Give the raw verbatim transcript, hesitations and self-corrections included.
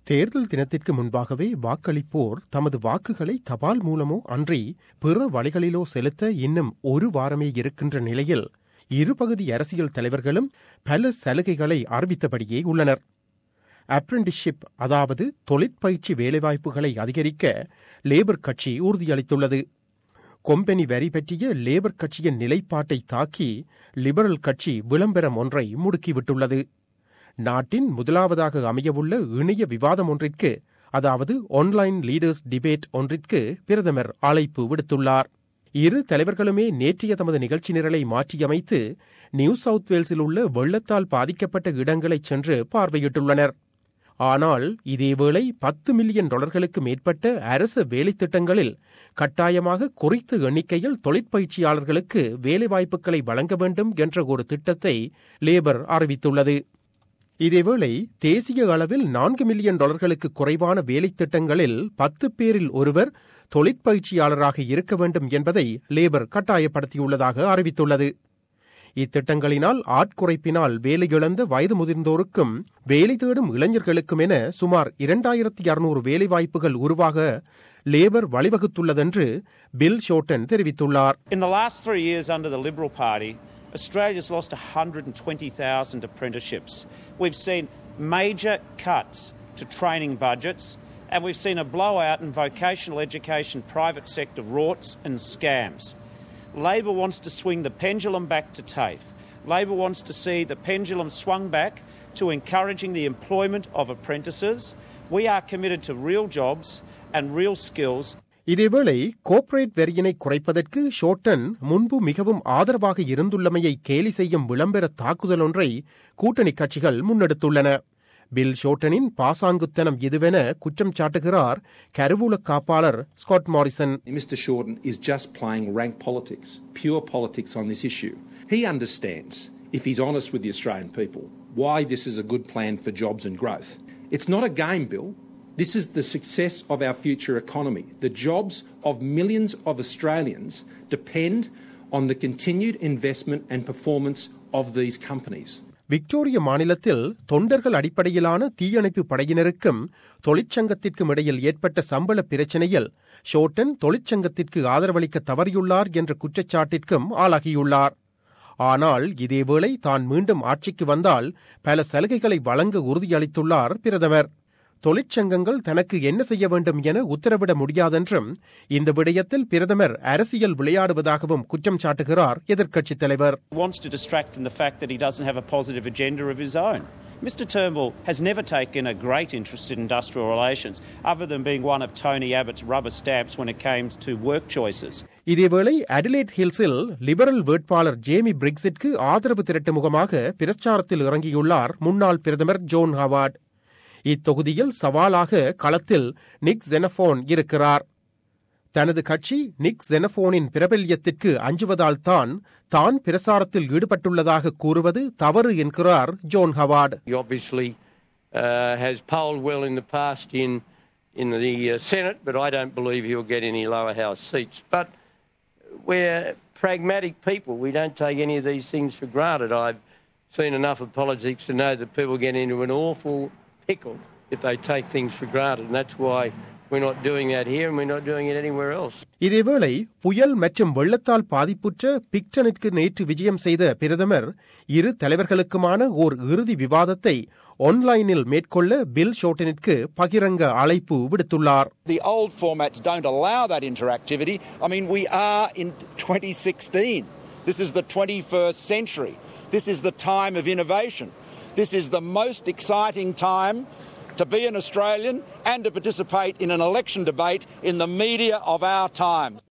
தேர்தல் தினத்திற்கு முன்பாகவே வாக்களிப்போர் தமது வாக்குகளை தபால் மூலமோ அன்றி பிற வழிகளிலோ செலுத்த இன்னும் ஒரு வாரமே இருக்கின்ற நிலையில் இருபகுதி அரசியல் தலைவர்களும் பல சலுகைகளை அறிவித்தபடியே உள்ளனர். அப்ரெண்டிஸ்ஷிப், அதாவது தொழிற்பயிற்சி வேலைவாய்ப்புகளை அதிகரிக்க லேபர் கட்சி உறுதியளித்துள்ளது. கொம்பெனி வரி பற்றிய லேபர் கட்சியின் நிலைப்பாட்டை தாக்கி லிபரல் கட்சி விளம்பரம் ஒன்றை முடுக்கிவிட்டுள்ளது. நாட்டின் முதலாவதாக அமையவுள்ள இணைய விவாதம் ஒன்றிற்கு, அதாவது ஆன்லைன் லீடர்ஸ் டிபேட் ஒன்றிற்கு பிரதமர் அழைப்பு விடுத்துள்ளார். இரு தலைவர்களுமே நேற்றைய தமது நிகழ்ச்சி நிரலை மாற்றியமைத்து நியூ சவுத் வேல்ஸில் உள்ள வெள்ளத்தால் பாதிக்கப்பட்ட இடங்களை சென்று பார்வையிட்டுள்ளனர். ஆனால் இதேவேளை பத்து மில்லியன் டாலர்களுக்கு மேற்பட்ட அரசு வேலைத்திட்டங்களில் கட்டாயமாக குறித்த எண்ணிக்கையில் தொழிற்பயிற்சியாளர்களுக்கு வேலைவாய்ப்புகளை வழங்க வேண்டும் என்ற ஒரு திட்டத்தை லேபர் அறிவித்துள்ளது. இதேவேளை தேசிய அளவில் நான்கு மில்லியன் டாலர்களுக்கு குறைவான வேலைத்திட்டங்களில் பத்து பேரில் ஒருவர் தொழிற்பயிற்சியாளராக இருக்க வேண்டும் என்பதை லேபர் கட்டாயப்படுத்தியுள்ளதாக அறிவித்துள்ளது. இத்திட்டங்களினால் ஆட்குறைப்பினால் வேலையிழந்த வயது முதிர்ந்தோருக்கும் வேலை தேடும் இளைஞர்களுக்கும் என சுமார் இரண்டாயிரத்தி அறுநூறு வேலைவாய்ப்புகள் உருவாக லேபர் வழிவகுத்துள்ளதென்று பில் ஷோட்டன் தெரிவித்துள்ளார். In the last three years under the Liberal Party, Australia's lost one hundred twenty thousand apprenticeships. We've seen major cuts to training budgets, and we've seen a blowout in vocational education private sector rorts and scams. Labor wants to swing the pendulum back to TAFE. Labor wants to see the pendulum swung back to encouraging the employment of apprentices. We are committed to real jobs and real skills. இதேவேளை corporate வரியினை குறைப்பதற்கு Shorten முன்பு மிகவும் ஆதரவாக இருந்துள்ளமையை கேலி செய்யும் விளம்பர தாக்குதல் ஒன்றை கூட்டணி கட்சிகள் முன்னெடுத்துள்ளன. பில் ஷோட்டனின் பாசாங்குத்தனம் இதுவென குற்றம் சாட்டுகிறார் கருவூல காப்பாளர் Scott Morrison. Mister Shorten is just playing rank politics, pure politics on this issue. He understands, if he's honest with the Australian people, why this is a good plan for jobs and growth. It's not a game, Bill. This is the success of our future economy. The jobs of millions of Australians depend on the continued investment and performance of these companies. Victoria மாநிலத்தில் தொண்டர்கள் அடிப்படையிலான தீயணைப்பு படையினருக்கும் தொழிற்சங்கத்திற்கும் இடையில் ஏற்பட்ட சம்பள பிரச்சினையில் Shorten தொழிற்சங்கத்திற்கு ஆதரவளிக்க தவறியுள்ளார் என்ற குற்றச்சாட்டிற்கும் ஆளாகியுள்ளார். ஆனால் இதேவேளை தான் மீண்டும் ஆட்சிக்கு வந்தால் பல சலுகைகளை வழங்க உறுதியளித்துள்ளார் பிரதமர். தொழிற்சங்கங்கள் தனக்கு என்ன செய்ய வேண்டும் என உத்தரவிட முடியாதென்றும் இந்த விடயத்தில் பிரதமர் அரசியல் விளையாடுவதாகவும் குற்றம் சாட்டுகிறார் எதிர்க்கட்சித் தலைவர். Wants to distract from the fact that he doesn't have a positive agenda of his own. Mister Turnbull has never taken a great interest in industrial relations, other than being one of Tony Abbott's rubber stamps when it came to work choices. இதேவேளை Adelaide ஹில்ஸில் Liberal வேட்பாளர் Jamie பிரிக்ஸிற்கு ஆதரவு திரட்டும் முகமாக பிரச்சாரத்தில் இறங்கியுள்ளார் முன்னாள் பிரதமர் ஜோன் ஹவார்ட். இத்தொகுதியில் சவாலாக களத்தில் நிக் ஜெனஃபோன் இருக்கிறார். தனது கட்சி நிக் ஜெனஃபோனின் பிரபல்யத்திற்கு அஞ்சுவதால் தான் தான் பிரசாரத்தில் ஈடுபட்டுள்ளதாக கூறுவது தவறு என்கிறார் John Howard. He obviously uh, has polled well in the past in in the uh, Senate, but I don't believe he'll get any lower house seats. But we're pragmatic people. We don't take any of these things for granted. I've seen enough of politics to know that people get into an awful pickle if they take things for granted, and that's why we're not doing that here and we're not doing it anywhere else. இதேவேளை புயல் மற்றும் வெள்ளத்தால் பாதிப்புற்ற பிக்டனிற்கு நேற்று விஜயம் செய்த பிரதமர் இரு தலைவர்களுக்குமான ஓர் இறுதி விவாதத்தை ஆன்லைனில் மேற்கொள்ள பில் ஷோட்டனிற்கு பகிரங்க அழைப்பு விடுத்துள்ளார். The old formats don't allow that interactivity. I mean, we are in twenty sixteen. This is the twenty-first century. This is the time of innovation. This is the most exciting time to be an Australian and to participate in an election debate in the media of our time.